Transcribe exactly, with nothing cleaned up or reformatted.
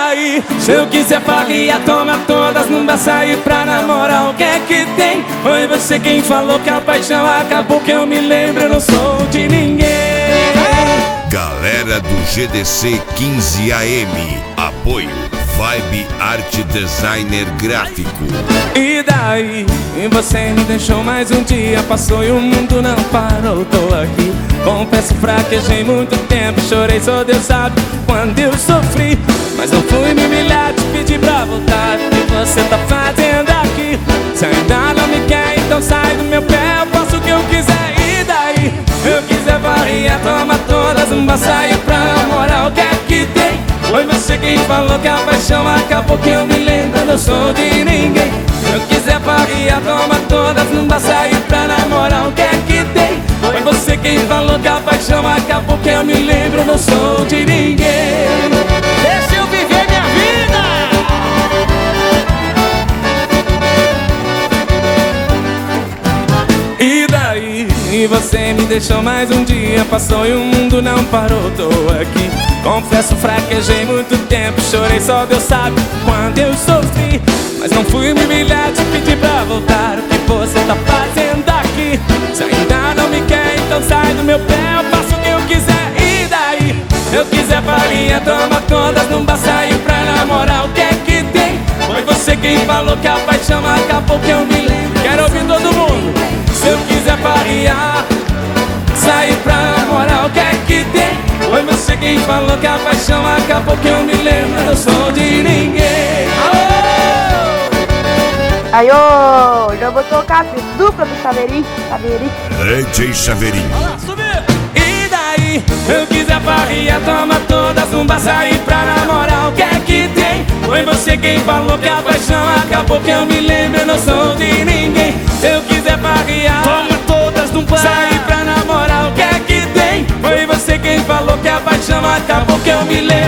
daí? Se eu quiser farria, toma todas, não dá sair pra namorar. O que é que tem? Foi você quem falou que a paixão acabou, que eu me lembro, eu não sou de ninguém. Galera do G D C quinze A M, apoio Vibe Arte Designer Gráfico. E daí? E você me deixou mais um dia, passou e o mundo não parou, tô aqui. Confesso, fraquejei muito tempo, chorei, só Deus sabe quando eu sofri. Mas não fui me humilhar, te pedir pra voltar. O que você tá fazendo aqui? Se ainda não me quer, então sai do meu pé, eu faço o que eu quiser. E daí? Eu quiser varria, toma todas, não vai sair pra namorar. O que é que tem? Foi você quem falou que a paixão acabou, que eu me lembro, eu não sou de ninguém. Eu quiser varria, toma todas, não vai sair pra namorar. O que é que tem? Foi você quem falou que a paixão acabou, que eu me lembro, eu não sou de ninguém. Deixa eu viver minha vida! E daí? E você me deixou mais um dia, passou e o mundo não parou, tô aqui. Confesso, fraquejei muito tempo, chorei, só Deus sabe quando eu sofri. Mas não fui me humilhar, te pedir pra voltar. O que você tá fazendo aqui? Se ainda não me quer, então sai do meu pé, eu faço o que eu quiser. E daí? Eu quiser farinha, toma todas, não vai sair pra namorar. O que é que tem? Foi você quem falou que a paixão acabou, que eu me lembro. Quero ouvir todo mundo. Se eu quiser farriar, sair pra namorar, o que é que tem? Foi você quem falou que a paixão acabou, que eu me lembro, eu sou de ninguém. Aí, ô, já vou tocar a dupla do Chaveirinho, Chaveirinho. D J Chaveirinho. E daí? Eu quiser farria, toma todas, não vai sair pra namorar. O que é que tem? Foi você quem falou que a paixão acabou, que eu me lembro, eu não sou de ninguém. Se eu quiser farriar, Toma todas, não vai sair pra namorar. O que é que tem? Foi você quem falou que a paixão acabou, que eu me lembro.